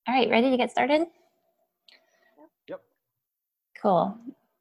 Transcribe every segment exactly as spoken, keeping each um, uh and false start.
All right, ready to get started? Yep. Cool.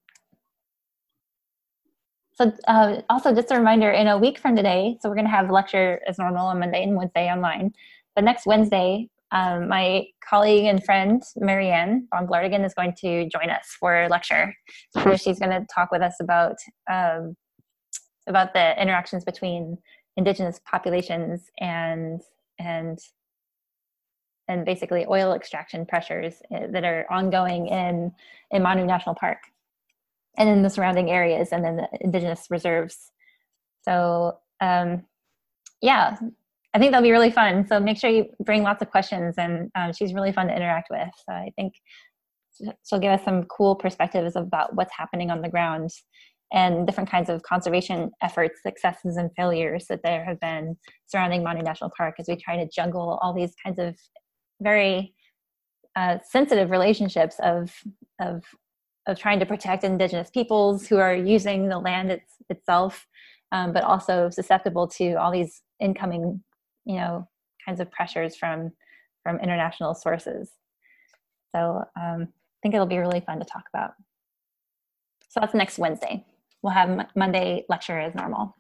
So uh, also just a reminder, in a week from today, so we're going to have lecture as normal on Monday and Wednesday online. But next Wednesday, um, my colleague and friend, Marianne von Glartigan, is going to join us for a lecture where she's going to talk with us about, um, about the interactions between indigenous populations and, and, and basically oil extraction pressures that are ongoing in, in Manu National Park and in the surrounding areas, and then the indigenous reserves. So um, yeah, I think that'll be really fun. So make sure you bring lots of questions, and um, she's really fun to interact with. So I think she'll give us some cool perspectives about what's happening on the ground and different kinds of conservation efforts, successes and failures that there have been surrounding Manu National Park as we try to juggle all these kinds of very uh, sensitive relationships of, of, of trying to protect indigenous peoples who are using the land it's, itself, um, but also susceptible to all these incoming, you know, kinds of pressures from, from international sources. So um, I think it'll be really fun to talk about. So that's next Wednesday. We'll have Monday lecture as normal.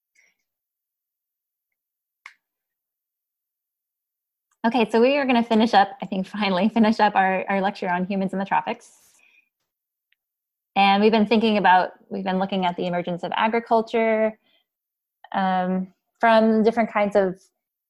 Okay, so we are going to finish up, I think finally finish up our, our lecture on humans in the tropics. And we've been thinking about, we've been looking at the emergence of agriculture um, from different kinds of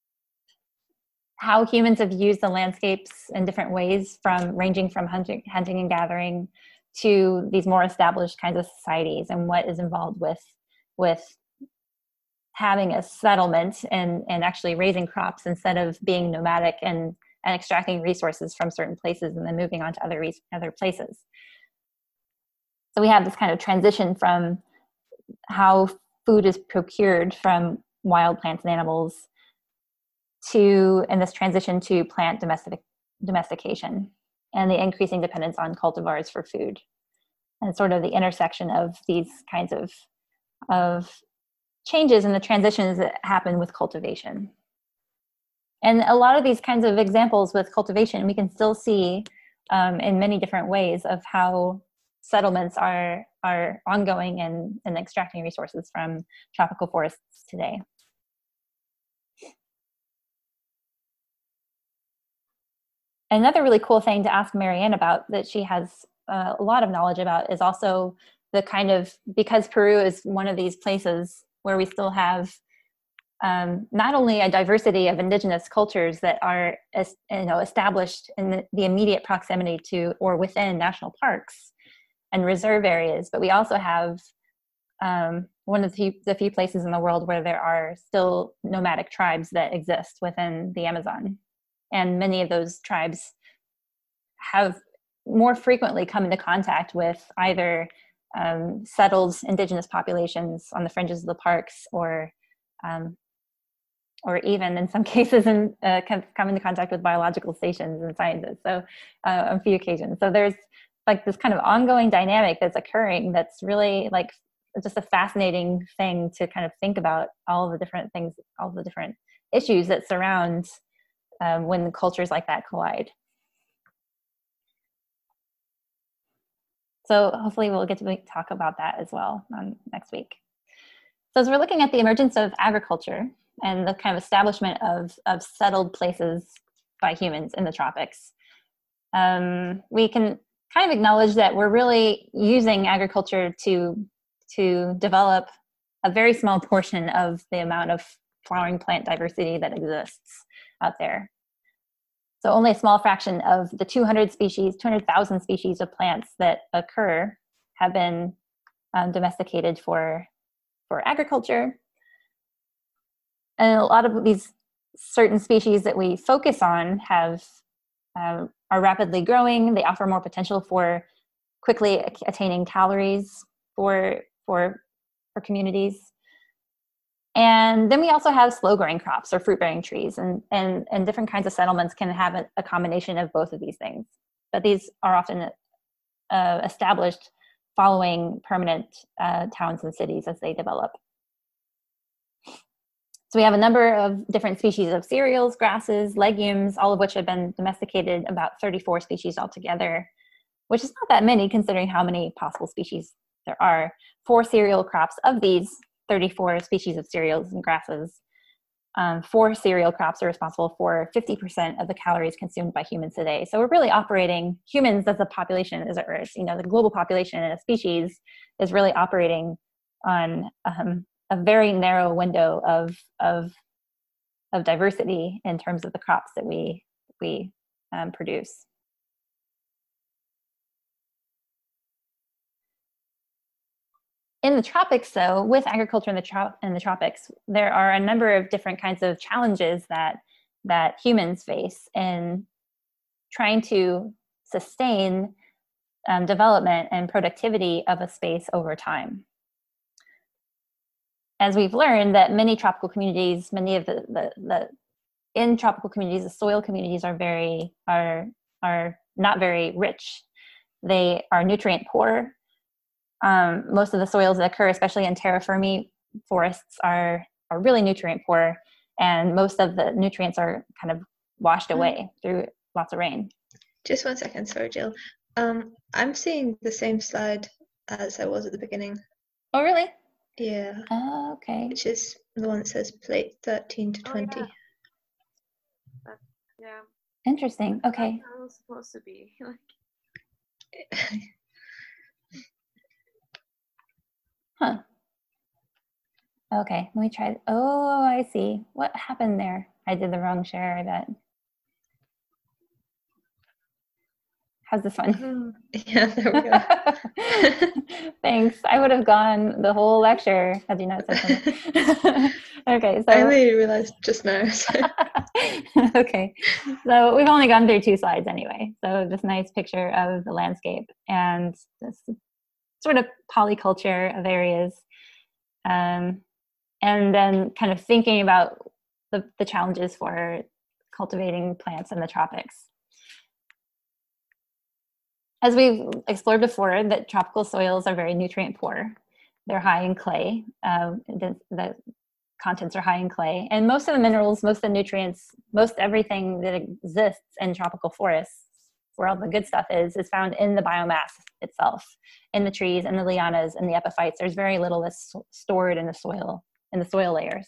how humans have used the landscapes in different ways, from ranging from hunting, hunting and gathering to these more established kinds of societies, and what is involved with, with having a settlement and, and actually raising crops instead of being nomadic and, and extracting resources from certain places and then moving on to other, other places. So we have this kind of transition from how food is procured from wild plants and animals to, and this transition to plant domestic, domestication and the increasing dependence on cultivars for food, and sort of the intersection of these kinds of, of changes and the transitions that happen with cultivation. And a lot of these kinds of examples with cultivation, we can still see um, in many different ways of how settlements are, are ongoing and, and extracting resources from tropical forests today. Another really cool thing to ask Marianne about that she has uh, a lot of knowledge about is also the kind of, because Peru is one of these places where we still have um, not only a diversity of indigenous cultures that are you know, established in the, the immediate proximity to or within national parks and reserve areas, but we also have um, one of the few, the few places in the world where there are still nomadic tribes that exist within the Amazon. And many of those tribes have more frequently come into contact with either um, settled indigenous populations on the fringes of the parks, or um, or even in some cases in, uh, come into contact with biological stations and scientists, so uh, on a few occasions. So there's like this kind of ongoing dynamic that's occurring that's really like just a fascinating thing to kind of think about, all the different things, all the different issues that surround um, when cultures like that collide. So hopefully we'll get to talk about that as well um, next week. So as we're looking at the emergence of agriculture and the kind of establishment of, of settled places by humans in the tropics, um, we can kind of acknowledge that we're really using agriculture to, to develop a very small portion of the amount of flowering plant diversity that exists out there. So only a small fraction of the two hundred species, two hundred thousand species of plants that occur have been um, domesticated for, for agriculture. And a lot of these certain species that we focus on have uh, are rapidly growing. They offer more potential for quickly attaining calories for, for, for communities. And then we also have slow-growing crops or fruit-bearing trees, and, and, and different kinds of settlements can have a, a combination of both of these things. But these are often uh, established following permanent uh, towns and cities as they develop. So we have a number of different species of cereals, grasses, legumes, all of which have been domesticated, about thirty-four species altogether, which is not that many considering how many possible species there are. Four cereal crops of these thirty-four species of cereals and grasses. Um, four cereal crops are responsible for fifty percent of the calories consumed by humans today. So we're really operating, humans as a population, as a, you know, the global population and a species is really operating on um, a very narrow window of, of, of diversity in terms of the crops that we, we um, produce. In the tropics, though, with agriculture in the, tro in the tropics, there are a number of different kinds of challenges that, that humans face in trying to sustain um, development and productivity of a space over time. As we've learned that many tropical communities, many of the, the, the in tropical communities, the soil communities are very, are, are not very rich. They are nutrient poor. Um, most of the soils that occur, especially in terra firma forests, are, are really nutrient poor, and most of the nutrients are kind of washed away through lots of rain. Just one second, sorry, Jill. Um, I'm seeing the same slide as I was at the beginning. Oh, really? Yeah. Oh, okay. Which is the one that says plate thirteen to twenty. Oh, yeah. That, yeah. Interesting. Okay. That's how it's supposed to be. Huh. Okay, let me try. Oh, I see. What happened there? I did the wrong share, I bet. How's this one? Yeah, there we go. Thanks. I would have gone the whole lecture had you not said something. Okay, so I only realized just now. So. Okay, so we've only gone through two slides anyway. So this nice picture of the landscape and this sort of polyculture of areas, um, and then kind of thinking about the, the challenges for cultivating plants in the tropics. As we've explored before, that tropical soils are very nutrient poor. They're high in clay. Uh, the, the contents are high in clay. And most of the minerals, most of the nutrients, most everything that exists in tropical forests, where all the good stuff is, is found in the biomass itself, in the trees, and the lianas, and the epiphytes. There's very little that's stored in the soil, in the soil layers.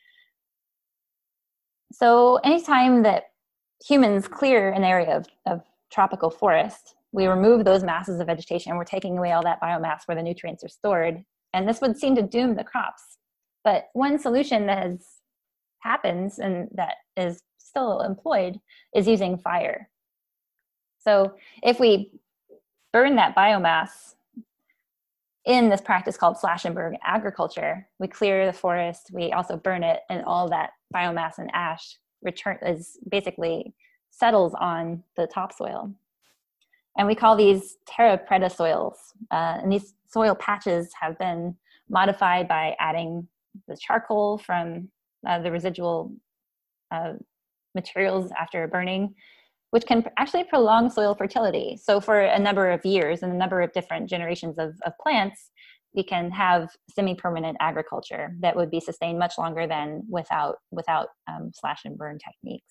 So anytime that humans clear an area of, of tropical forest, we remove those masses of vegetation. We're taking away all that biomass where the nutrients are stored. And this would seem to doom the crops. But one solution that has, happens and that is still employed is using fire. So if we burn that biomass in this practice called slash and burn agriculture, we clear the forest, we also burn it, and all that biomass and ash return is basically settles on the topsoil. And we call these terra preta soils. Uh, and these soil patches have been modified by adding the charcoal from uh, the residual uh, materials after burning, which can actually prolong soil fertility. So for a number of years and a number of different generations of, of plants, we can have semi-permanent agriculture that would be sustained much longer than without, without um, slash and burn techniques.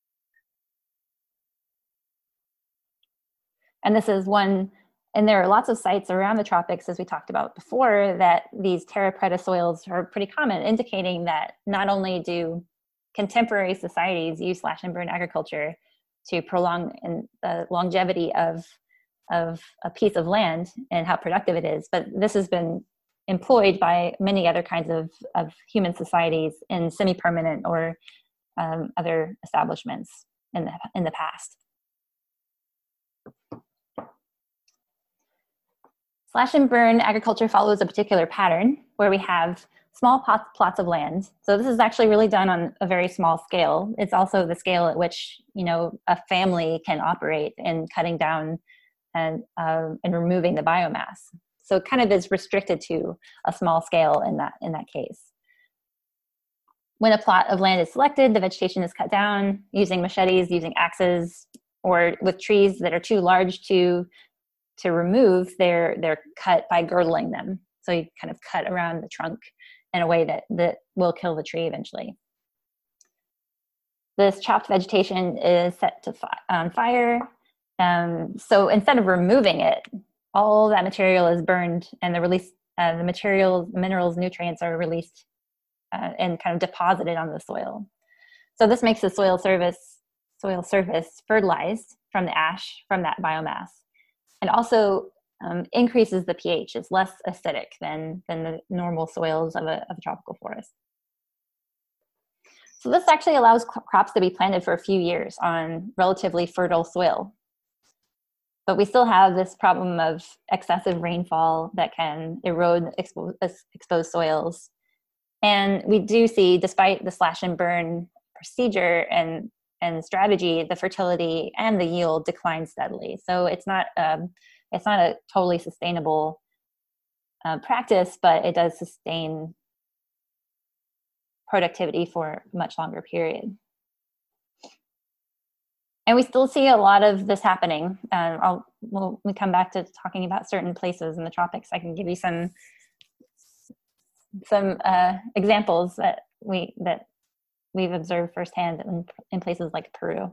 And this is one, and there are lots of sites around the tropics, as we talked about before, that these terra preta soils are pretty common, indicating that not only do contemporary societies use slash and burn agriculture to prolong in the longevity of, of a piece of land and how productive it is, but this has been employed by many other kinds of, of human societies in semi-permanent or um, other establishments in the, in the past. Slash and burn agriculture follows a particular pattern where we have small plots, plots of land. So this is actually really done on a very small scale. It's also the scale at which, you know, a family can operate in cutting down and, uh, and removing the biomass. So it kind of is restricted to a small scale in that, in that case. When a plot of land is selected, the vegetation is cut down using machetes, using axes, or with trees that are too large to to remove, they're, they're cut by girdling them. So you kind of cut around the trunk in a way that, that will kill the tree eventually. This chopped vegetation is set to fi- on fire. Um, so instead of removing it, all that material is burned, and the release, uh, the materials, minerals, nutrients are released uh, and kind of deposited on the soil. So this makes the soil surface, soil surface fertilized from the ash from that biomass, and also um, increases the pH. It's less acidic than, than the normal soils of a, of a tropical forest. So this actually allows crops to be planted for a few years on relatively fertile soil. But we still have this problem of excessive rainfall that can erode expo- exposed soils. And we do see, despite the slash and burn procedure and, and strategy, the fertility and the yield decline steadily. So it's not, um, it's not a totally sustainable uh, practice, but it does sustain productivity for a much longer period. And we still see a lot of this happening. Uh, I'll, we'll, we come back to talking about certain places in the tropics. I can give you some some uh, examples that we that we've observed firsthand in, in places like Peru.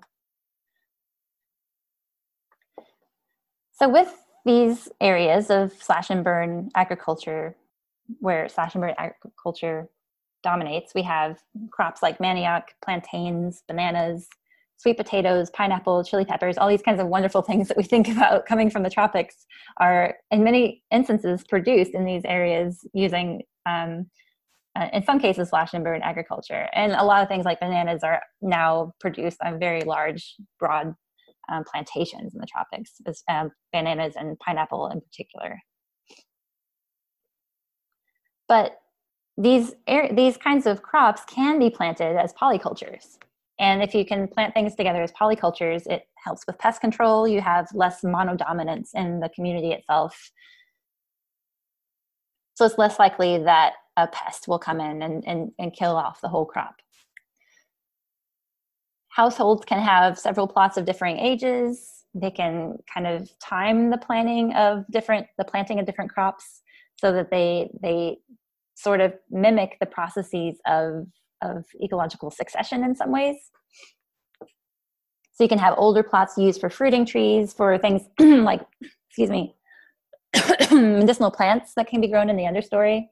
So with these areas of slash and burn agriculture, where slash and burn agriculture dominates, we have crops like manioc, plantains, bananas, sweet potatoes, pineapple, chili peppers, all these kinds of wonderful things that we think about coming from the tropics are in many instances produced in these areas using, um, uh, in some cases, slash and burn agriculture. And a lot of things like bananas are now produced on very large, broad um, plantations in the tropics, um, bananas and pineapple in particular. But these, these kinds of crops can be planted as polycultures. And if you can plant things together as polycultures, it helps with pest control. You have less monodominance in the community itself. So it's less likely that a pest will come in and, and, and kill off the whole crop. Households can have several plots of differing ages. They can kind of time the planting of different, the planting of different crops so that they, they sort of mimic the processes of, of ecological succession in some ways. So you can have older plots used for fruiting trees, for things like, excuse me, medicinal plants that can be grown in the understory.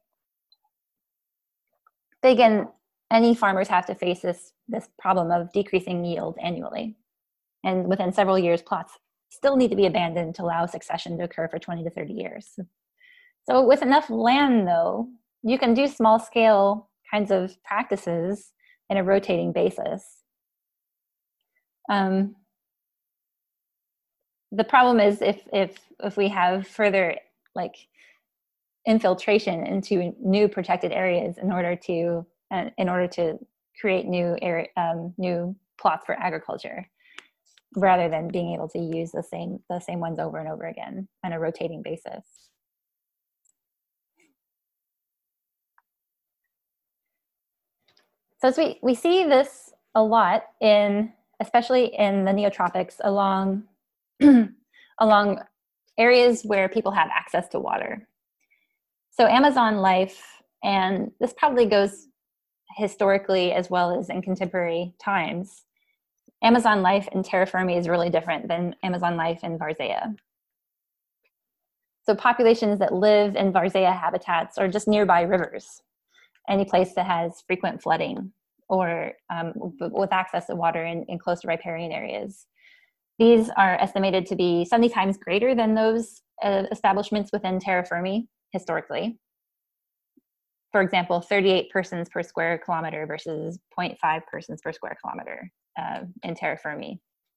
But again, any farmers have to face this, this problem of decreasing yield annually. And within several years, plots still need to be abandoned to allow succession to occur for twenty to thirty years. So with enough land, though, you can do small scale kinds of practices in a rotating basis. Um, the problem is if, if, if we have further like infiltration into new protected areas in order to, uh, in order to create new, area, um, new plots for agriculture, rather than being able to use the same, the same ones over and over again on a rotating basis. So as we, we see this a lot in, especially in the neotropics, along, along areas where people have access to water. So Amazon life, and this probably goes historically as well as in contemporary times, Amazon life in terra firma is really different than Amazon life in Varzea. So populations that live in Varzea habitats are just nearby rivers, any place that has frequent flooding or um, with access to water in, in close to riparian areas. These are estimated to be seventy times greater than those uh, establishments within terra firma historically. For example, thirty-eight persons per square kilometer versus zero point five persons per square kilometer uh, in terra firma.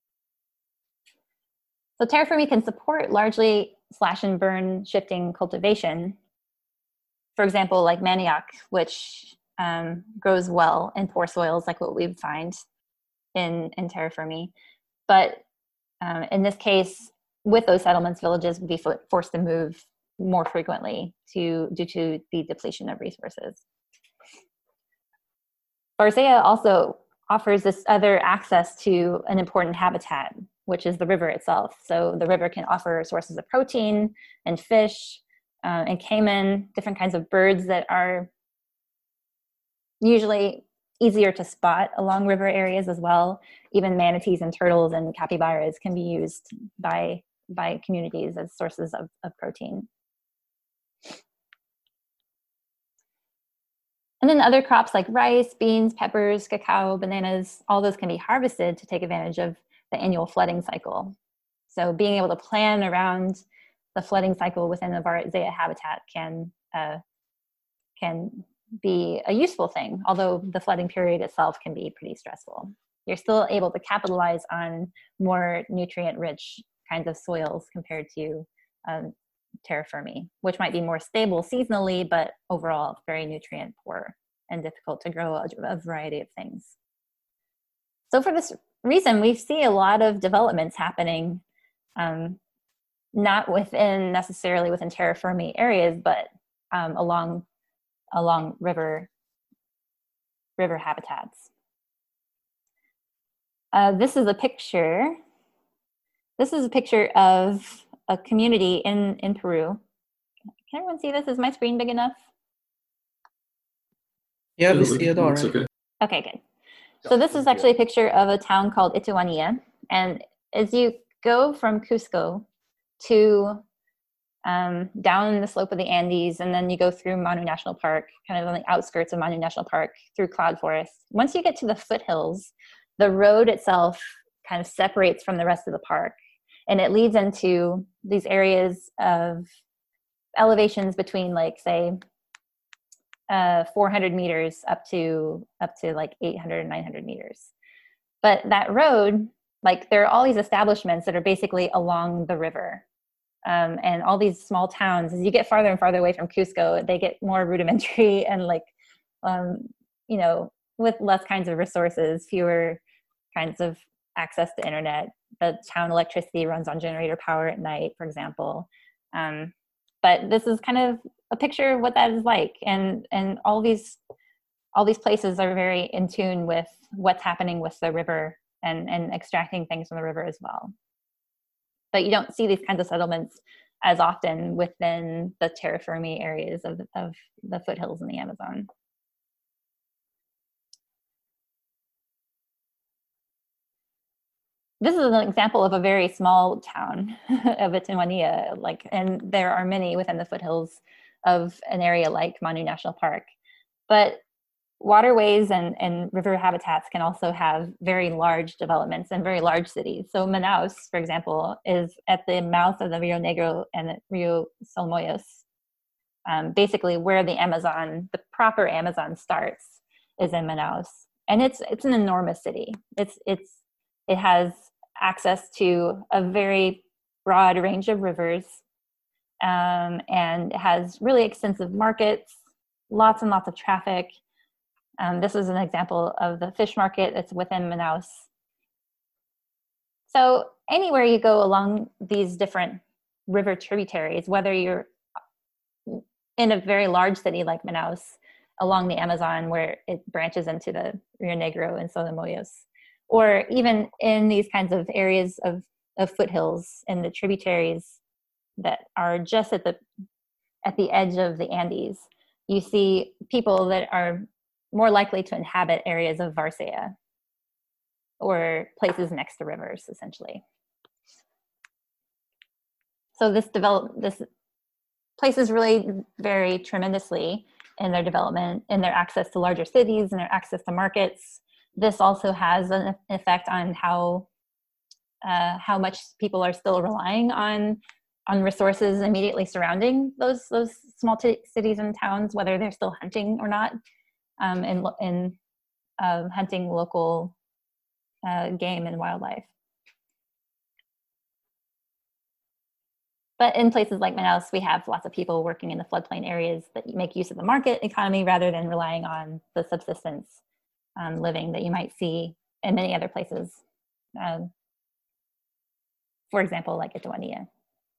So terra firma can support largely slash and burn shifting cultivation. For example, like manioc, which um, grows well in poor soils, like what we find in, in terra firma. But um, in this case, with those settlements, villages would be fo forced to move more frequently to, due to the depletion of resources. Varzea also offers this other access to an important habitat, which is the river itself. So the river can offer sources of protein and fish uh, and caiman, different kinds of birds that are usually easier to spot along river areas as well. Even manatees and turtles and capybaras can be used by, by communities as sources of, of protein. And then other crops like rice, beans, peppers, cacao, bananas, all those can be harvested to take advantage of the annual flooding cycle. So being able to plan around the flooding cycle within the Varzea habitat can, uh, can be a useful thing, although the flooding period itself can be pretty stressful. You're still able to capitalize on more nutrient-rich kinds of soils compared to um, terra firmi, which might be more stable seasonally, but overall very nutrient poor and difficult to grow a, a variety of things. So for this reason, we see a lot of developments happening, um, not within necessarily within terra firmi areas, but um, along along river river habitats. Uh, this is a picture. This is a picture of a community in, in Peru. Can everyone see this? Is my screen big enough? Yeah, we see it all right. Okay. Okay, good. So this is actually a picture of a town called Ituania. And as you go from Cusco to um, down the slope of the Andes, and then you go through Manu National Park, kind of on the outskirts of Manu National Park, through cloud forest. Once you get to the foothills, the road itself kind of separates from the rest of the park. And it leads into these areas of elevations between, like, say, uh, four hundred meters up to up to like eight hundred, nine hundred meters. But that road, like, there are all these establishments that are basically along the river. Um, and all these small towns, as you get farther and farther away from Cusco, they get more rudimentary and, like, um, you know, with less kinds of resources, fewer kinds of access to internet. The town electricity runs on generator power at night, for example. Um, but this is kind of a picture of what that is like. And, and all these, all these places are very in tune with what's happening with the river and, and extracting things from the river as well. But you don't see these kinds of settlements as often within the terra firmi areas of, of the foothills in the Amazon. This is an example of a very small town of Ituania, like, and there are many within the foothills of an area like Manu National Park. But waterways and, and river habitats can also have very large developments and very large cities. So Manaus, for example, is at the mouth of the Rio Negro and the Rio Solimões, um, basically where the Amazon, the proper Amazon starts, is in Manaus. And it's it's an enormous city. It's it's it has access to a very broad range of rivers, um, and it has really extensive markets, lots and lots of traffic. Um, this is an example of the fish market that's within Manaus. So anywhere you go along these different river tributaries, whether you're in a very large city like Manaus, along the Amazon where it branches into the Rio Negro and Solimões, or even in these kinds of areas of, of foothills and the tributaries that are just at the at the edge of the Andes, you see people that are more likely to inhabit areas of Varzea or places next to rivers, essentially. So this develop this places really vary tremendously in their development, in their access to larger cities, and their access to markets. This also has an effect on how uh, how much people are still relying on on resources immediately surrounding those those small cities and towns, whether they're still hunting or not, um, and in uh, hunting local uh, game and wildlife. But in places like Manaus, we have lots of people working in the floodplain areas that make use of the market economy rather than relying on the subsistence um, living that you might see in many other places. Um, for example, like Ituania.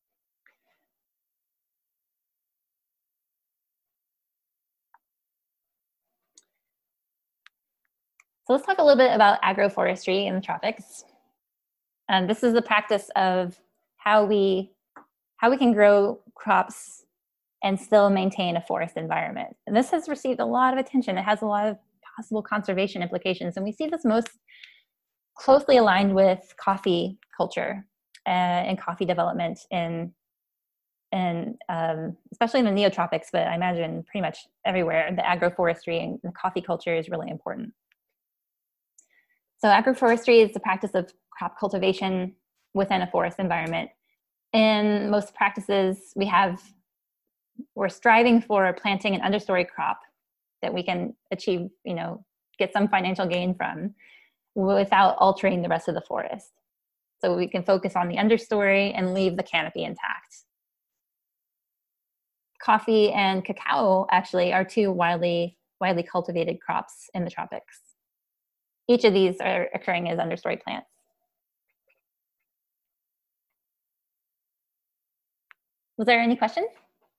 So let's talk a little bit about agroforestry in the tropics. And this is the practice of how we how we can grow crops and still maintain a forest environment. And this has received a lot of attention. It has a lot of possible conservation implications. And we see this most closely aligned with coffee culture uh, and coffee development in, in um, especially in the neotropics, but I imagine pretty much everywhere, the agroforestry and the coffee culture is really important. So agroforestry is the practice of crop cultivation within a forest environment. In most practices, we have, we're striving for planting an understory crop that we can achieve, you know, get some financial gain from without altering the rest of the forest. So we can focus on the understory and leave the canopy intact. Coffee and cacao actually are two widely, widely cultivated crops in the tropics. Each of these are occurring as understory plants. Was there any questions?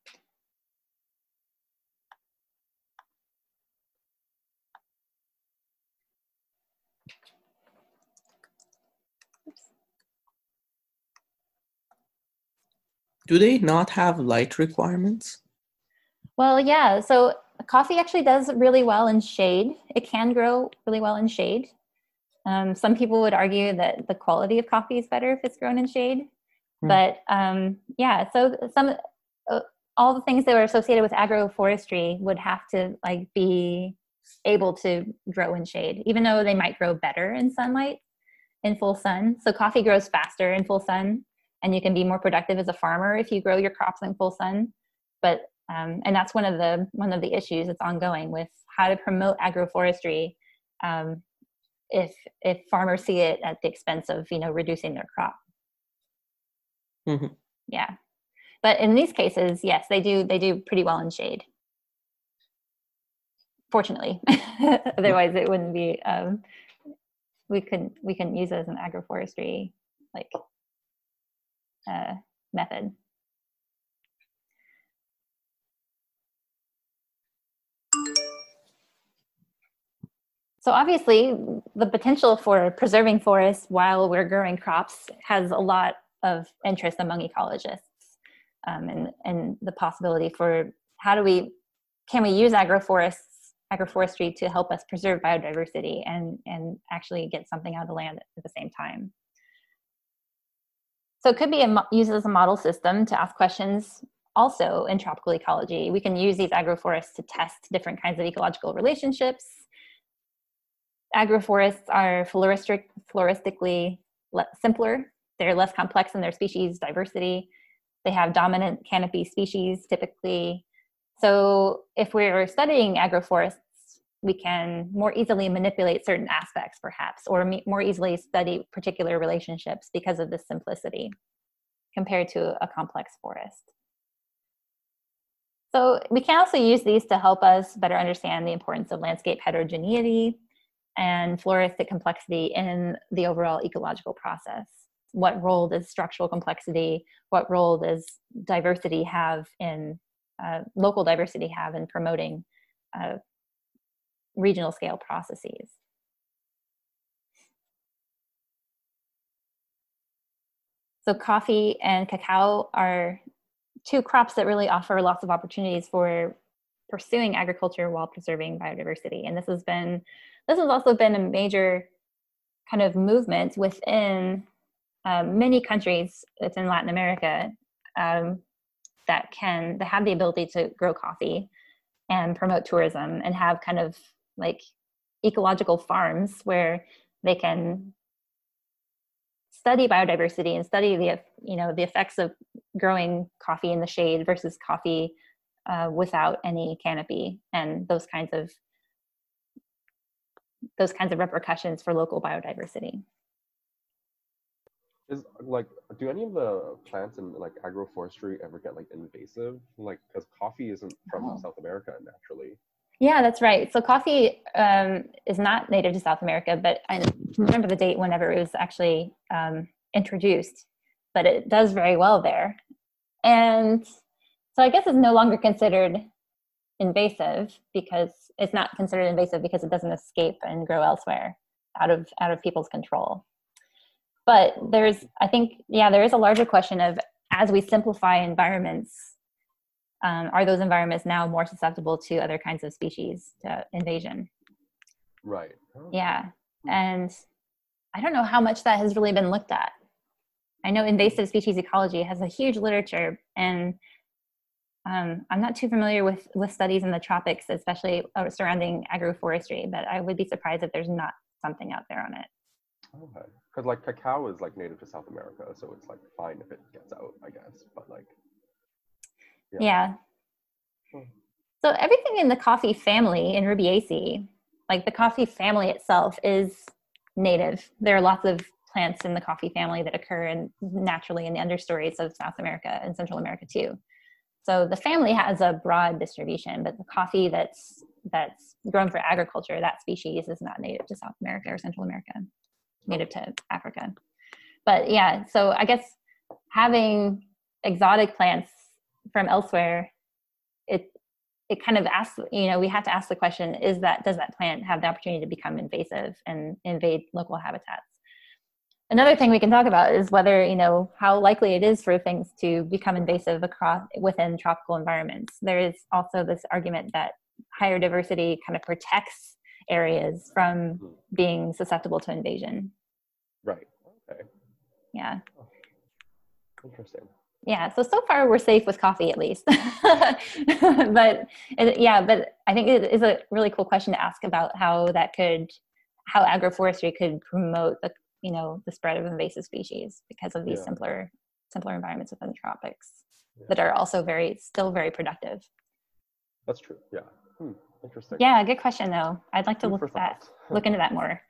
Do they not have light requirements? Well, yeah, so coffee actually does really well in shade. It can grow really well in shade. Um, some people would argue that the quality of coffee is better if it's grown in shade. Hmm. But um, yeah, so some uh, all the things that are associated with agroforestry would have to like be able to grow in shade, even though they might grow better in sunlight, in full sun. So coffee grows faster in full sun, and you can be more productive as a farmer if you grow your crops in full sun. But um, and that's one of the one of the issues that's ongoing with how to promote agroforestry um, if if farmers see it at the expense of, you know, reducing their crop. Mm-hmm. Yeah, but in these cases, yes, they do they do pretty well in shade. Fortunately, otherwise it wouldn't be. Um, we couldn't we couldn't use it as an agroforestry like uh, method. So obviously, the potential for preserving forests while we're growing crops has a lot of interest among ecologists, um, and, and the possibility for how do we, can we use agroforests, agroforestry to help us preserve biodiversity and, and actually get something out of the land at the same time. So it could be a, used as a model system to ask questions also in tropical ecology. We can use these agroforests to test different kinds of ecological relationships. Agroforests are floristic, floristically simpler. They're less complex in their species diversity. They have dominant canopy species typically. So if we're studying agroforests, we can more easily manipulate certain aspects perhaps, or more easily study particular relationships because of this simplicity compared to a complex forest. So we can also use these to help us better understand the importance of landscape heterogeneity and floristic complexity in the overall ecological process. What role does structural complexity, what role does diversity have in, uh, local diversity have in promoting uh, regional scale processes? So coffee and cacao are two crops that really offer lots of opportunities for pursuing agriculture while preserving biodiversity. And this has been, this has also been a major kind of movement within um, many countries within Latin America um, that can, that have the ability to grow coffee and promote tourism and have kind of like ecological farms where they can study biodiversity and study the, you know, the effects of growing coffee in the shade versus coffee uh, without any canopy, and those kinds of those kinds of repercussions for local biodiversity. Is like, do any of the plants in like agroforestry ever get like invasive? Like, because coffee isn't from oh. South America naturally. Yeah, that's right. So coffee um, is not native to South America, but I remember the date whenever it was actually um, introduced, but it does very well there. And so I guess it's no longer considered invasive because it's not considered invasive because it doesn't escape and grow elsewhere out of, out of people's control. But there's, I think, yeah, there is a larger question of, as we simplify environments, Um, are those environments now more susceptible to other kinds of species to invasion? Right. Oh, Yeah. Hmm. And I don't know how much that has really been looked at. I know invasive species ecology has a huge literature, and um, I'm not too familiar with, with studies in the tropics, especially uh, surrounding agroforestry, but I would be surprised if there's not something out there on it. Okay. Because like cacao is like native to South America, so it's like fine if it gets out, I guess. But like, yeah. Yeah. Hmm. So everything in the coffee family in Rubiaceae, like the coffee family itself, is native. There are lots of plants in the coffee family that occur in, naturally in the understories of South America and Central America too. So the family has a broad distribution, but the coffee that's that's grown for agriculture, that species is not native to South America or Central America, native to Africa. But yeah, so I guess having exotic plants from elsewhere, it it kind of asks, you know, we have to ask the question, is that, does that plant have the opportunity to become invasive and invade local habitats? Another thing we can talk about is whether, you know, how likely it is for things to become invasive across within tropical environments. There is also this argument that higher diversity kind of protects areas from Hmm. being susceptible to invasion. Right. Okay. Yeah. Interesting. Yeah, so so far we're safe with coffee, at least. But it, yeah, but I think it is a really cool question to ask about how that could, how agroforestry could promote the, you know, the spread of invasive species because of these Yeah. simpler, simpler environments within the tropics Yeah. that are also very, still very productive. That's true. Yeah. Hmm. Interesting. Yeah, good question though. I'd like to Food look for at that, thought. look into that more.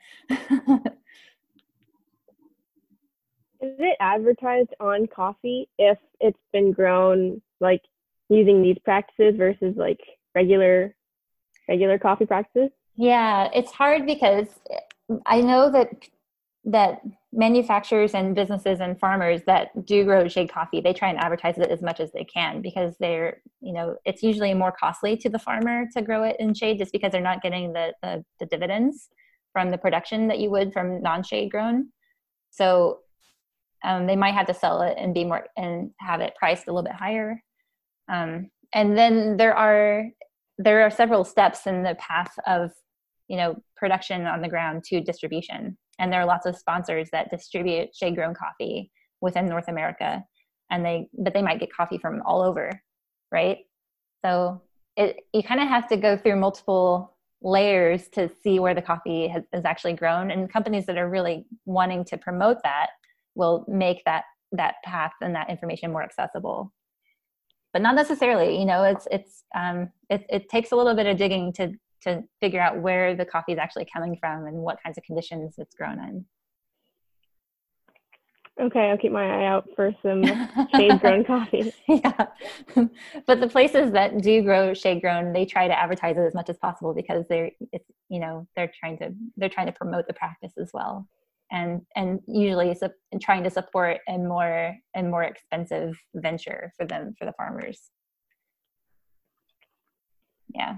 Is it advertised on coffee if it's been grown like using these practices versus like regular regular coffee practices? Yeah, it's hard because I know that that manufacturers and businesses and farmers that do grow shade coffee, they try and advertise it as much as they can because they're, you know, it's usually more costly to the farmer to grow it in shade just because they're not getting the the, the dividends from the production that you would from non-shade grown. So um, they might have to sell it and be more and have it priced a little bit higher. Um, and then there are there are several steps in the path of, you know, production on the ground to distribution. And there are lots of sponsors that distribute shade grown coffee within North America, and they but they might get coffee from all over, right? So it you kind of have to go through multiple layers to see where the coffee has, is actually grown, and companies that are really wanting to promote that will make that that path and that information more accessible. But not necessarily, you know, it's it's um, it, it takes a little bit of digging to to figure out where the coffee is actually coming from and what kinds of conditions it's grown in. Okay, I'll keep my eye out for some shade grown coffee. Yeah, but the places that do grow shade grown, they try to advertise it as much as possible because they're, it's, you know, they're trying to they're trying to promote the practice as well, and and usually su- trying to support a more and more expensive venture for them for the farmers. Yeah.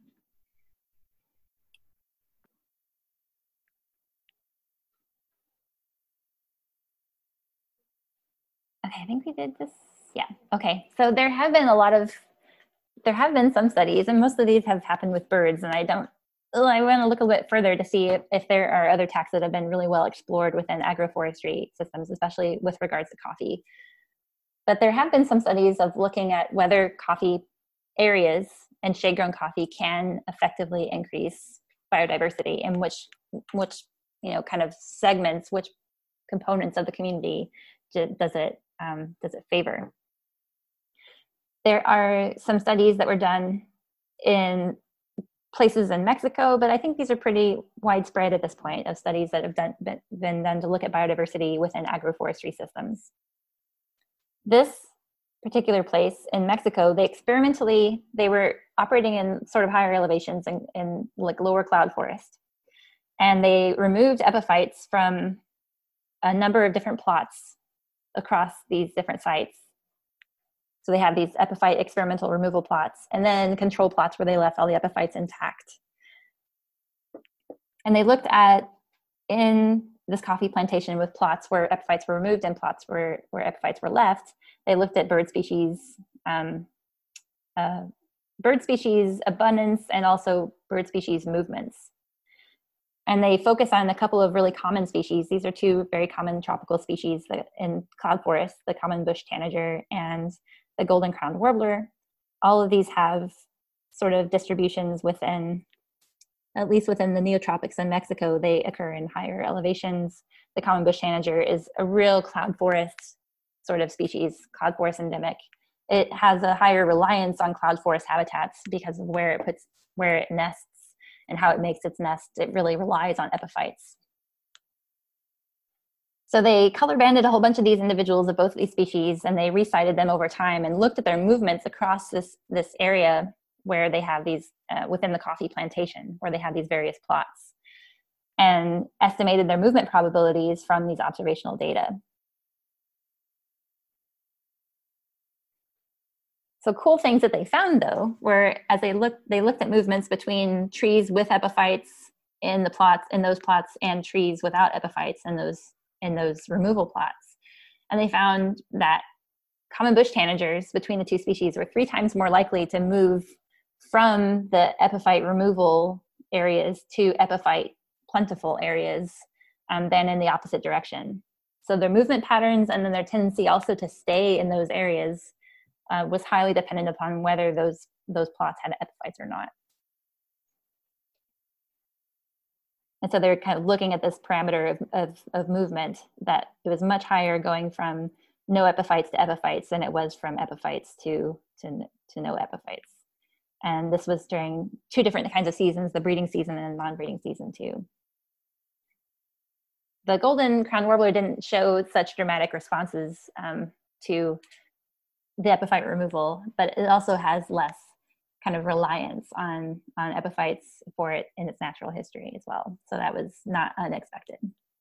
Okay, I think we did this. Yeah. Okay. So there have been a lot of, there have been some studies, and most of these have happened with birds. And I don't, oh, I want to look a bit further to see if, if there are other taxa that have been really well explored within agroforestry systems, especially with regards to coffee. But there have been some studies of looking at whether coffee areas and shade-grown coffee can effectively increase biodiversity, and which, which you know, kind of segments, which components of the community does it um, does it favor. There are some studies that were done in places in Mexico, but I think these are pretty widespread at this point, of studies that have done, been, been done to look at biodiversity within agroforestry systems. This particular place in Mexico, they experimentally, they were operating in sort of higher elevations in, in like lower cloud forest. And they removed epiphytes from a number of different plots across these different sites. So they have these epiphyte experimental removal plots, and then control plots where they left all the epiphytes intact. And they looked at, in this coffee plantation with plots where epiphytes were removed and plots where, where epiphytes were left, they looked at bird species, um, uh, bird species abundance, and also bird species movements. And they focus on a couple of really common species. These are two very common tropical species that in cloud forests, the common bush tanager and the golden crowned warbler. All of these have sort of distributions within, at least within the neotropics in Mexico, they occur in higher elevations. The common bush tanager is a real cloud forest sort of species, cloud forest endemic. It has a higher reliance on cloud forest habitats because of where it puts, where it nests and how it makes its nest. It really relies on epiphytes. So they color banded a whole bunch of these individuals of both of these species, and they resighted them over time and looked at their movements across this, this area where they have these, uh, within the coffee plantation, where they have these various plots, and estimated their movement probabilities from these observational data. So cool things that they found, though, were as they looked, they looked at movements between trees with epiphytes in the plots, in those plots, and trees without epiphytes in those in those removal plots, and they found that common bush tanagers between the two species were three times more likely to move from the epiphyte removal areas to epiphyte plentiful areas um, than in the opposite direction. So their movement patterns and then their tendency also to stay in those areas uh, was highly dependent upon whether those, those plots had epiphytes or not. And so they're kind of looking at this parameter of, of, of movement, that it was much higher going from no epiphytes to epiphytes than it was from epiphytes to, to, to no epiphytes. And this was during two different kinds of seasons, the breeding season and non-breeding season too. The golden crowned warbler didn't show such dramatic responses um, to the epiphyte removal, but it also has less kind of reliance on, on epiphytes for it in its natural history as well. So that was not unexpected.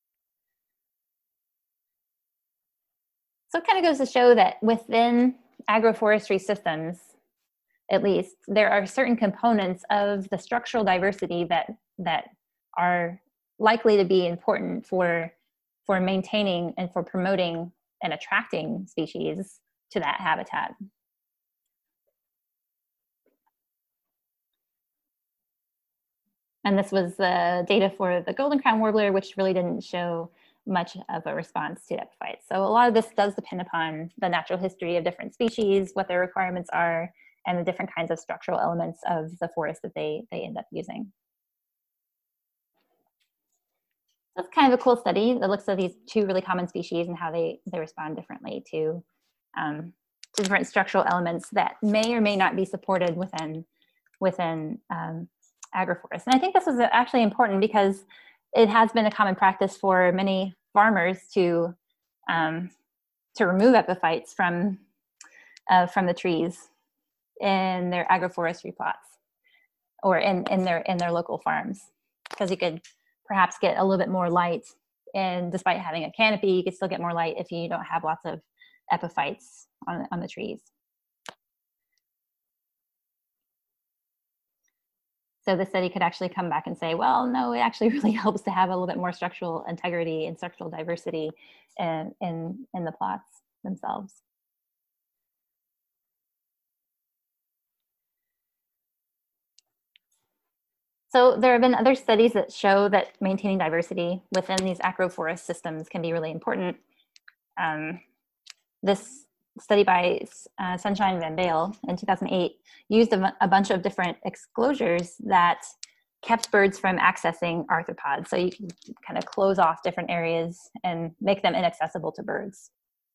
So it kind of goes to show that within agroforestry systems, at least, there are certain components of the structural diversity that, that are likely to be important for, for maintaining and for promoting and attracting species to that habitat. And this was the data for the golden crown warbler, which really didn't show much of a response to epiphytes. So a lot of this does depend upon the natural history of different species, what their requirements are, and the different kinds of structural elements of the forest that they, they end up using. That's kind of a cool study that looks at these two really common species and how they, they respond differently to, um, to different structural elements that may or may not be supported within, within um, agroforest. And I think this is actually important because it has been a common practice for many farmers to um, to remove epiphytes from uh, from the trees in their agroforestry plots or in, in their in their local farms, because you could perhaps get a little bit more light, and despite having a canopy, you could still get more light if you don't have lots of epiphytes on, on the trees. So the study could actually come back and say, well, no, it actually really helps to have a little bit more structural integrity and structural diversity in, in, in the plots themselves. So there have been other studies that show that maintaining diversity within these agroforest systems can be really important. Um, this study by uh, Sunshine Van Bael in two thousand eight used a, a bunch of different exclosures that kept birds from accessing arthropods. So you can kind of close off different areas and make them inaccessible to birds.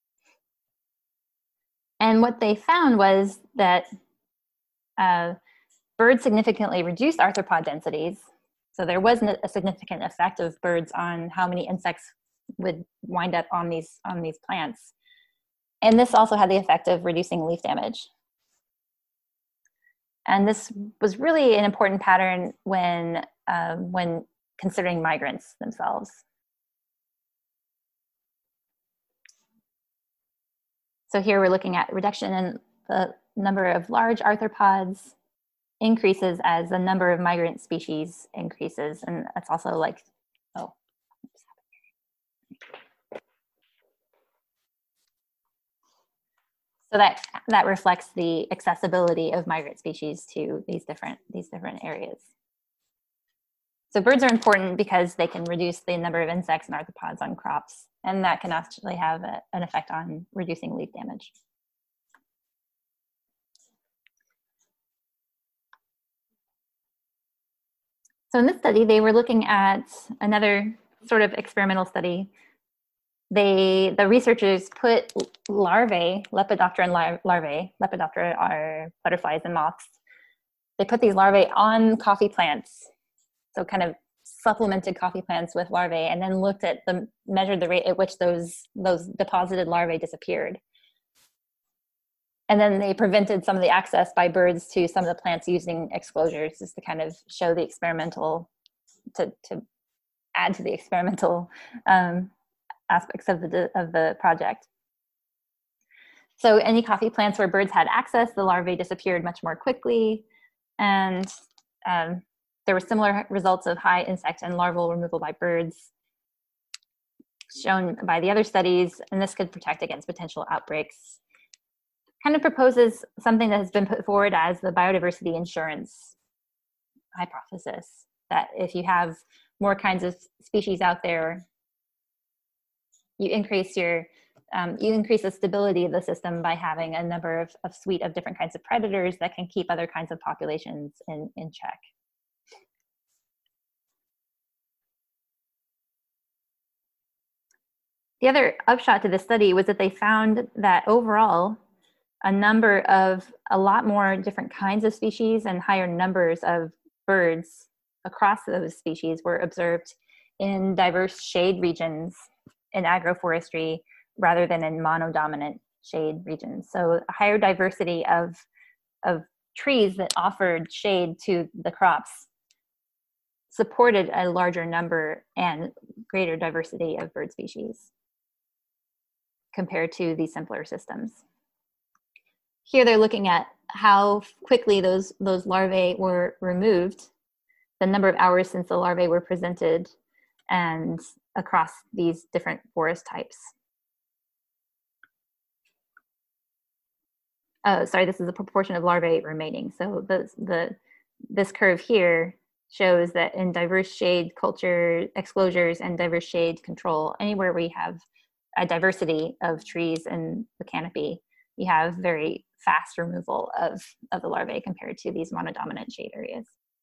And what they found was that uh, birds significantly reduced arthropod densities. So there wasn't a significant effect of birds on how many insects would wind up on these, on these plants. And this also had the effect of reducing leaf damage. And this was really an important pattern when, uh, when considering migrants themselves. So here we're looking at reduction in the number of large arthropods increases as the number of migrant species increases. And that's also like, oh. So that, that reflects the accessibility of migrant species to these different, these different areas. So birds are important because they can reduce the number of insects and arthropods on crops, and that can actually have a, an effect on reducing leaf damage. So in this study, they were looking at another sort of experimental study. They, the researchers put larvae, Lepidopteran larvae, Lepidoptera are butterflies and moths. They put these larvae on coffee plants, so kind of supplemented coffee plants with larvae, and then looked at the, measured the rate at which those, those deposited larvae disappeared. And then they prevented some of the access by birds to some of the plants using exclosures, just to kind of show the experimental, to, to add to the experimental um, aspects of the, of the project. So any coffee plants where birds had access, the larvae disappeared much more quickly. And um, there were similar results of high insect and larval removal by birds shown by the other studies, and this could protect against potential outbreaks. Kind of proposes something that has been put forward as the biodiversity insurance hypothesis, that if you have more kinds of species out there, you increase your um, you increase the stability of the system by having a number of, of suite of different kinds of predators that can keep other kinds of populations in, in check. The other upshot to the study was that they found that overall, a number of, a lot more different kinds of species and higher numbers of birds across those species were observed in diverse shade regions in agroforestry rather than in monodominant shade regions. So a higher diversity of, of trees that offered shade to the crops supported a larger number and greater diversity of bird species compared to these simpler systems. Here they're looking at how quickly those, those larvae were removed, the number of hours since the larvae were presented, and across these different forest types. Oh, sorry, this is a proportion of larvae remaining. So the, the, this curve here shows that in diverse shade culture exclosures and diverse shade control, anywhere we have a diversity of trees in the canopy, you have very fast removal of, of the larvae compared to these monodominant shade areas.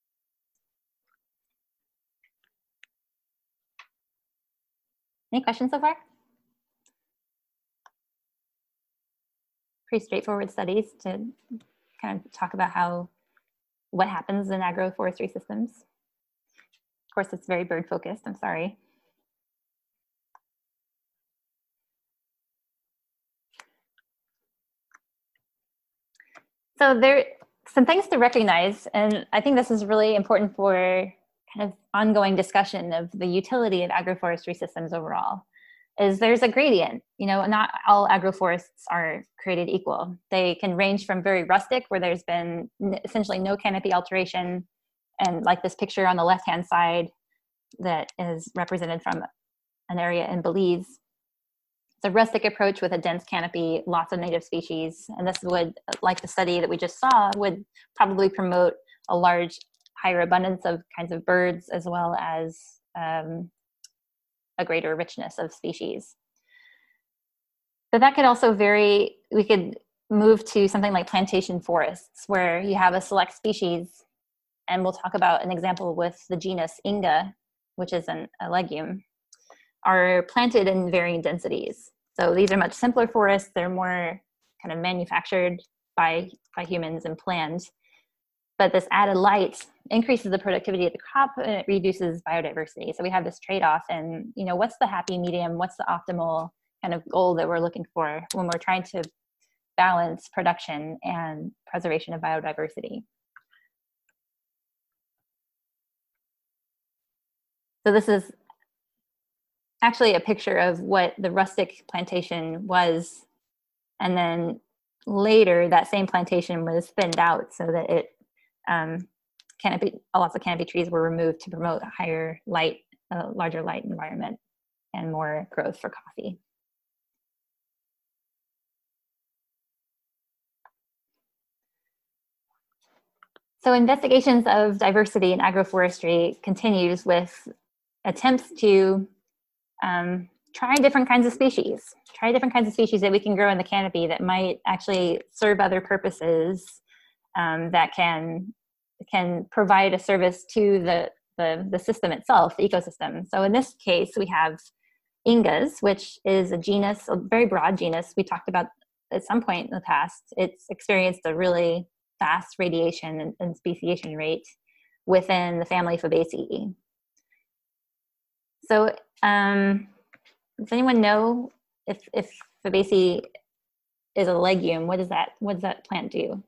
Any questions so far? Pretty straightforward studies to kind of talk about how, what happens in agroforestry systems. Of course, it's very bird focused, I'm sorry. So there are some things to recognize, and I think this is really important for kind of ongoing discussion of the utility of agroforestry systems overall, is there's a gradient. You know, not all agroforests are created equal. They can range from very rustic, where there's been essentially no canopy alteration, and like this picture on the left-hand side that is represented from an area in Belize. It's a rustic approach with a dense canopy, lots of native species, and this would, like the study that we just saw, would probably promote a large, higher abundance of kinds of birds, as well as um, a greater richness of species. But that could also vary. We could move to something like plantation forests, where you have a select species, and we'll talk about an example with the genus Inga, which is an, a legume, are planted in varying densities. So these are much simpler forests. They're more kind of manufactured by, by humans and planned. But this added light increases the productivity of the crop, and it reduces biodiversity. So we have this trade-off, and you know, what's the happy medium? What's the optimal kind of goal that we're looking for when we're trying to balance production and preservation of biodiversity? So this is actually a picture of what the rustic plantation was, and then later that same plantation was thinned out so that it um, canopy, lots of canopy trees were removed to promote a higher light, a larger light environment, and more growth for coffee. So investigations of diversity in agroforestry continues with attempts to um, try different kinds of species, try different kinds of species that we can grow in the canopy that might actually serve other purposes, um, that can can provide a service to the, the, the system itself, the ecosystem. So in this case, we have Ingas, which is a genus, a very broad genus. We talked about at some point in the past, it's experienced a really fast radiation and, and speciation rate within the family Fabaceae. So um, does anyone know if, if Fabaceae is a legume, what does that, what does that plant do?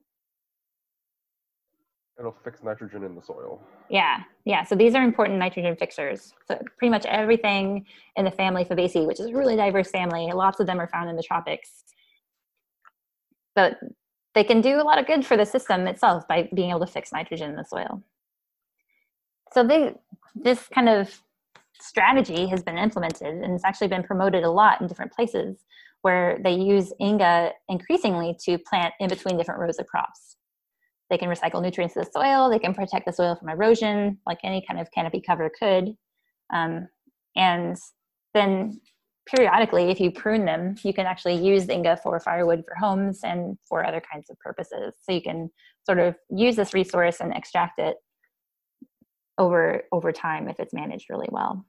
It'll fix nitrogen in the soil. Yeah, yeah. So these are important nitrogen fixers. So pretty much everything in the family Fabaceae, which is a really diverse family, lots of them are found in the tropics. But they can do a lot of good for the system itself by being able to fix nitrogen in the soil. So they, this kind of strategy has been implemented, and it's actually been promoted a lot in different places where they use Inga increasingly to plant in between different rows of crops. They can recycle nutrients to the soil, they can protect the soil from erosion, like any kind of canopy cover could. Um, and then periodically, if you prune them, you can actually use the Inga for firewood for homes and for other kinds of purposes. So you can sort of use this resource and extract it over, over time if it's managed really well.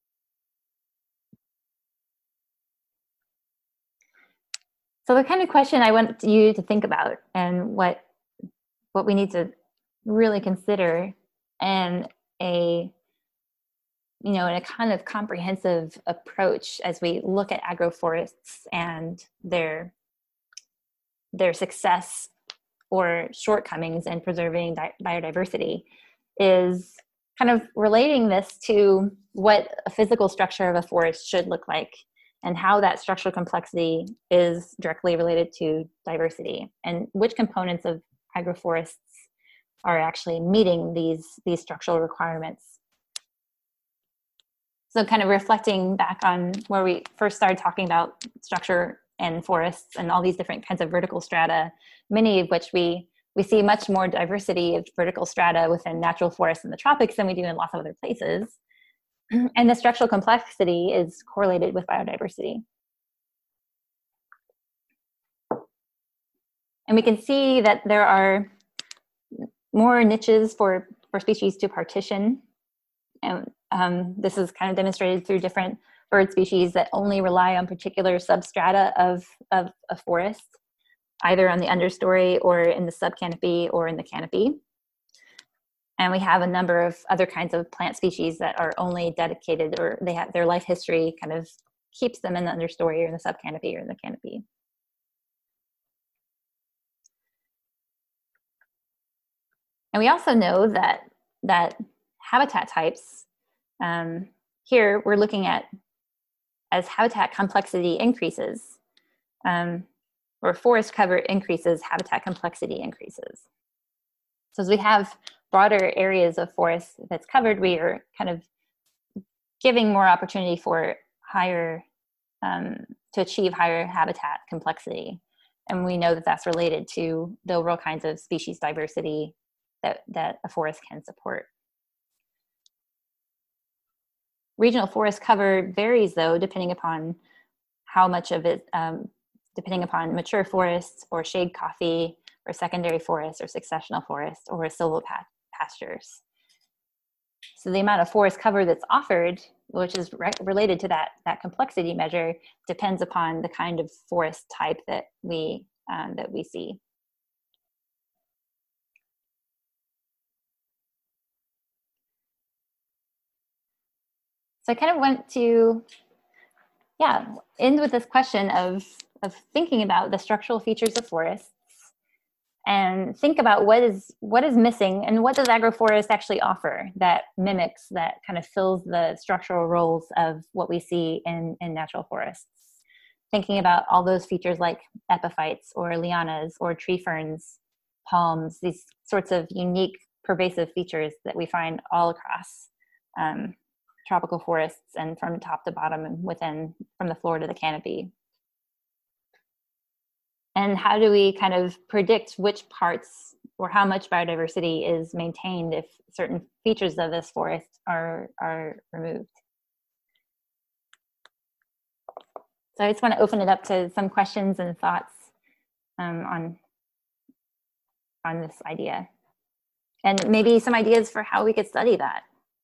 So the kind of question I want you to think about, and what what we need to really consider in a, you know, in a kind of comprehensive approach as we look at agroforests and their, their success or shortcomings in preserving di- biodiversity is kind of relating this to what a physical structure of a forest should look like and how that structural complexity is directly related to diversity and which components of agroforests are actually meeting these, these structural requirements. So kind of reflecting back on where we first started talking about structure and forests and all these different kinds of vertical strata, many of which we, we see much more diversity of vertical strata within natural forests in the tropics than we do in lots of other places. And the structural complexity is correlated with biodiversity. And we can see that there are more niches for, for species to partition. And um, this is kind of demonstrated through different bird species that only rely on particular substrata of, of a forest, either on the understory or in the subcanopy or in the canopy. And we have a number of other kinds of plant species that are only dedicated, or they have their life history kind of keeps them in the understory or in the subcanopy or in the canopy. And we also know that, that habitat types, um, here we're looking at as habitat complexity increases, um, or forest cover increases, habitat complexity increases. So as we have broader areas of forest that's covered, we are kind of giving more opportunity for higher, um, to achieve higher habitat complexity. And we know that that's related to the overall kinds of species diversity that, that a forest can support. Regional forest cover varies though, depending upon how much of it, um, depending upon mature forests or shade coffee or secondary forests or successional forests or silvopastures. pastures. So the amount of forest cover that's offered, which is re related to that, that complexity measure, depends upon the kind of forest type that we, um, that we see. So I kind of went to, yeah, end with this question of, of thinking about the structural features of forests and think about what is, what is missing and what does agroforest actually offer that mimics, that kind of fills the structural roles of what we see in, in natural forests. Thinking about all those features like epiphytes or lianas or tree ferns, palms, these sorts of unique pervasive features that we find all across um, tropical forests and from top to bottom and within, from the floor to the canopy. And how do we kind of predict which parts or how much biodiversity is maintained if certain features of this forest are are removed. So I just want to open it up to some questions and thoughts um, on on this idea, and maybe some ideas for how we could study that.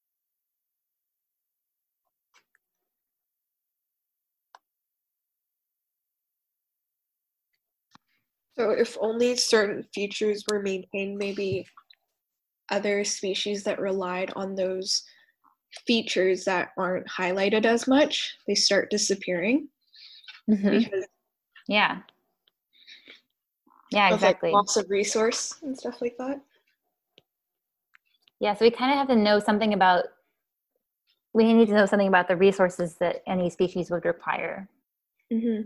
So if only certain features were maintained, maybe other species that relied on those features that aren't highlighted as much, they start disappearing. Mm-hmm. Because yeah. Yeah, of exactly. like loss of resource and stuff like that. Yeah, so we kind of have to know something about, we need to know something about the resources that any species would require. Mm-hmm.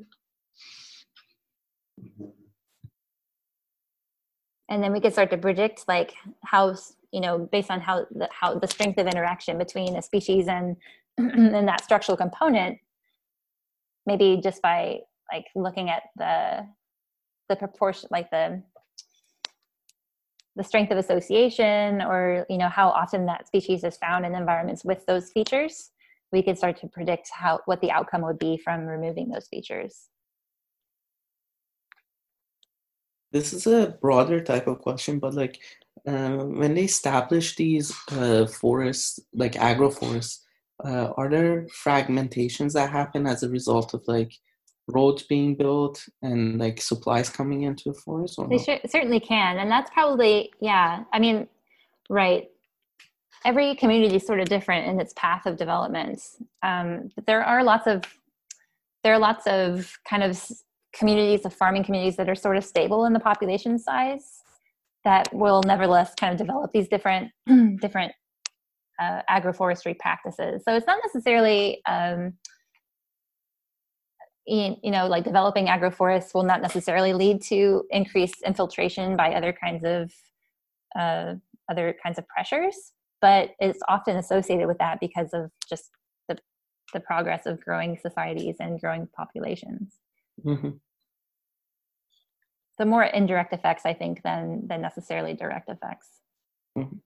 And then we could start to predict like how, you know, based on how the, how the strength of interaction between a species and, and that structural component, maybe just by like looking at the, the proportion, like the, the strength of association, or, you know, how often that species is found in environments with those features, we could start to predict how, what the outcome would be from removing those features. This is a broader type of question, but like uh, when they establish these uh, forests, like agroforests, uh, are there fragmentations that happen as a result of like roads being built and like supplies coming into the forest? Or they no? sh- certainly can, and that's probably, yeah, I mean, right. Every community is sort of different in its path of development. Um, but there are lots of, there are lots of kind of communities, of farming communities that are sort of stable in the population size that will nevertheless kind of develop these different, different uh, agroforestry practices. So it's not necessarily, um, you, you know, like developing agroforests will not necessarily lead to increased infiltration by other kinds of, uh, other kinds of pressures, but it's often associated with that because of just the, the progress of growing societies and growing populations. Mm-hmm. So more indirect effects, I think, than, than necessarily direct effects. Mm-hmm.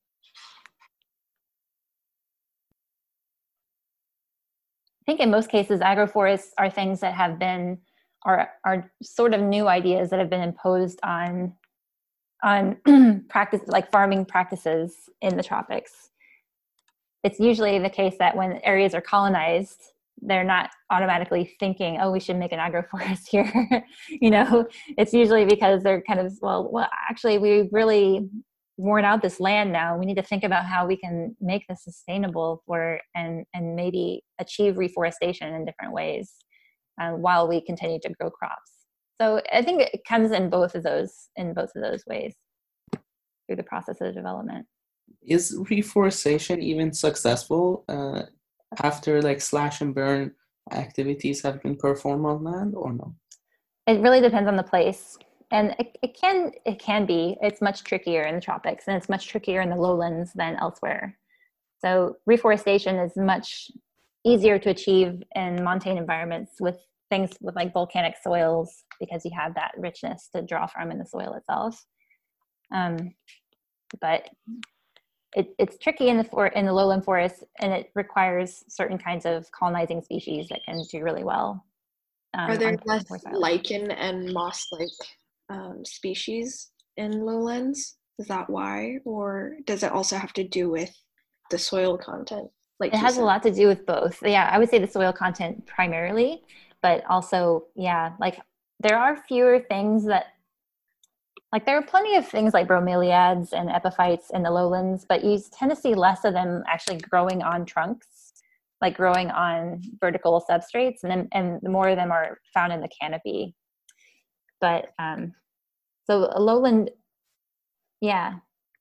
I think in most cases, agroforests are things that have been, are, are sort of new ideas that have been imposed on, on practice, like farming practices in the tropics. It's usually the case that when areas are colonized, they're not automatically thinking, oh, we should make an agroforest here. You know, it's usually because they're kind of, well, well, actually, we've really worn out this land now. We need to think about how we can make this sustainable for, and, and maybe achieve reforestation in different ways uh, while we continue to grow crops. So I think it comes in both of those, in both of those ways through the process of development. Is reforestation even successful uh, after like slash and burn activities have been performed on land, or no? It really depends on the place, and it, it can it can be. It's much trickier in the tropics, and it's much trickier in the lowlands than elsewhere. So reforestation is much easier to achieve in montane environments with things with like volcanic soils, because you have that richness to draw from in the soil itself. Um, but It, it's tricky in the for, in the lowland forests, and it requires certain kinds of colonizing species that can do really well. Um, Are there on less poor soils. lichen and moss-like um, species in lowlands? Is that why, or does it also have to do with the soil content? Like It you has said? a lot to do with both. Yeah, I would say the soil content primarily, but also, yeah, like there are fewer things that, like there are plenty of things like bromeliads and epiphytes in the lowlands, but you tend to see less of them actually growing on trunks, like growing on vertical substrates, and then and more of them are found in the canopy. But um, so a lowland, yeah,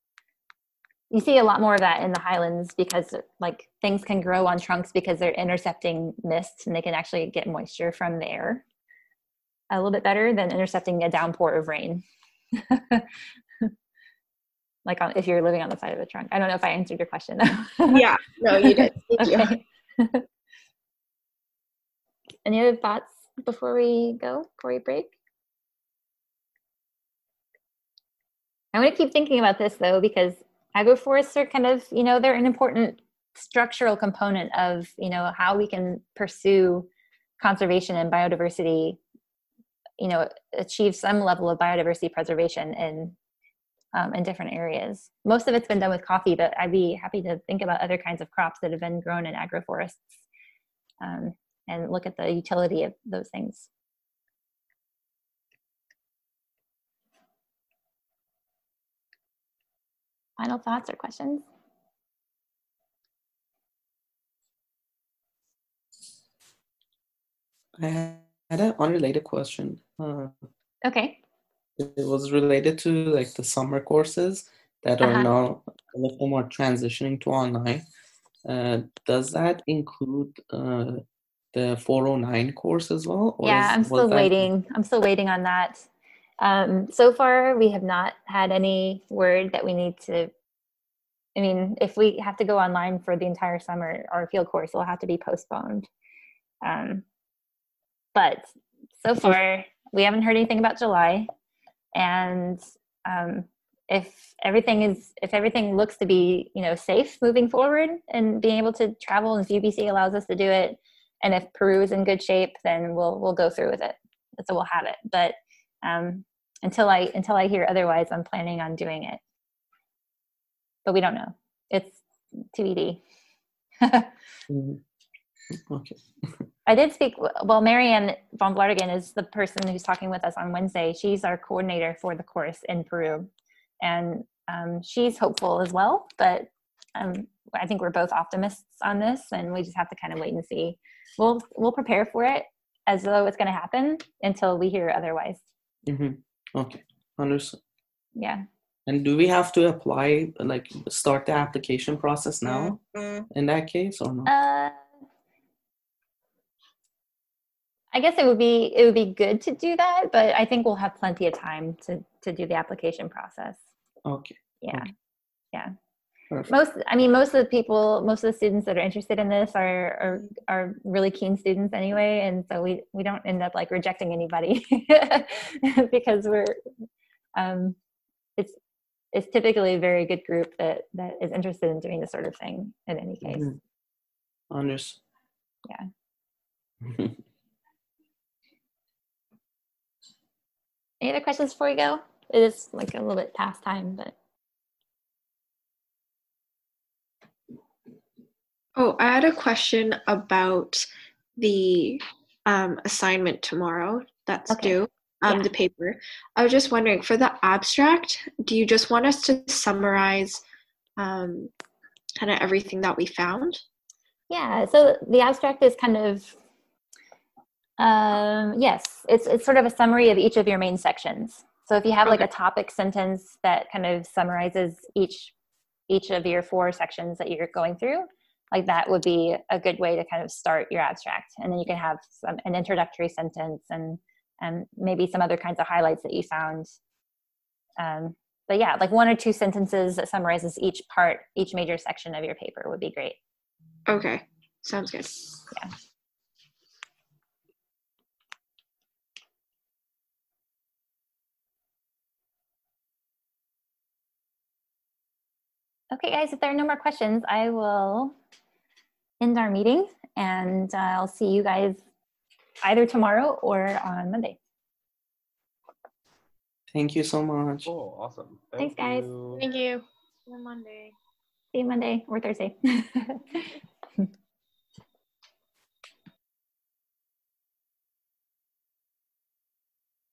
you see a lot more of that in the highlands because like things can grow on trunks because they're intercepting mist, and they can actually get moisture from the air a little bit better than intercepting a downpour of rain. Like on, if you're living on the side of the trunk. I don't know if I answered your question. Yeah, no, you did. Thank Okay. you. Any other thoughts before we go, before we break? I'm going to keep thinking about this though, because agroforests are kind of, you know, they're an important structural component of, you know, how we can pursue conservation and biodiversity, you know, achieve some level of biodiversity preservation in, um, in different areas. Most of it's been done with coffee, but I'd be happy to think about other kinds of crops that have been grown in agroforests, um, and look at the utility of those things. Final thoughts or questions? I had an unrelated question. Uh, Okay. it was related to like the summer courses that are Uh-huh. now a little more transitioning to online. Uh, does that include uh, the four oh nine course as well? Or Yeah, is, I'm was still that- waiting. I'm still waiting on that. Um, so far, we have not had any word that we need to, I mean, if we have to go online for the entire summer, our field course will have to be postponed. Um, but so far, we haven't heard anything about July. And um, if everything is, if everything looks to be, you know, safe moving forward and being able to travel, and if U B C allows us to do it, and if Peru is in good shape, then we'll we'll go through with it. So we'll have it. But um, until I until I hear otherwise, I'm planning on doing it. But we don't know. It's T B D. Mhm. Okay. I did speak, well, Marianne von Blartigan is the person who's talking with us on Wednesday. She's our coordinator for the course in Peru. And um, she's hopeful as well, but um, I think we're both optimists on this, and we just have to kind of wait and see. We'll, we'll prepare for it as though it's going to happen until we hear otherwise. Mm-hmm. Okay. Understood. Yeah. And do we have to apply, like start the application process now in that case or not? Uh, I guess it would be it would be good to do that, but I think we'll have plenty of time to to do the application process. Okay. Yeah, Okay. yeah. Perfect. Most, I mean, most of the people, most of the students that are interested in this are are, are really keen students anyway, and so we we don't end up like rejecting anybody because we're um, it's it's typically a very good group that that is interested in doing this sort of thing in any case. Mm-hmm. Understood. Yeah. Any other questions before we go? It is like a little bit past time, but. Oh, I had a question about the um, assignment tomorrow that's Okay. due, um, Yeah. the paper. I was just wondering, for the abstract, do you just want us to summarize um, kind of everything that we found? Yeah, so the abstract is kind of, um, yes, it's it's sort of a summary of each of your main sections. So if you have like Okay. a topic sentence that kind of summarizes each each of your four sections that you're going through, like that would be a good way to kind of start your abstract. And then you can have some, an introductory sentence and and maybe some other kinds of highlights that you found. Um, but yeah, like one or two sentences that summarizes each part, each major section of your paper would be great. Okay, sounds good. Yeah. Okay, guys, if there are no more questions, I will end our meeting, and uh, I'll see you guys either tomorrow or on Monday. Thank you so much. Oh, awesome. Thanks, Thank guys. you. Thank you. See you Monday. See you Monday or Thursday.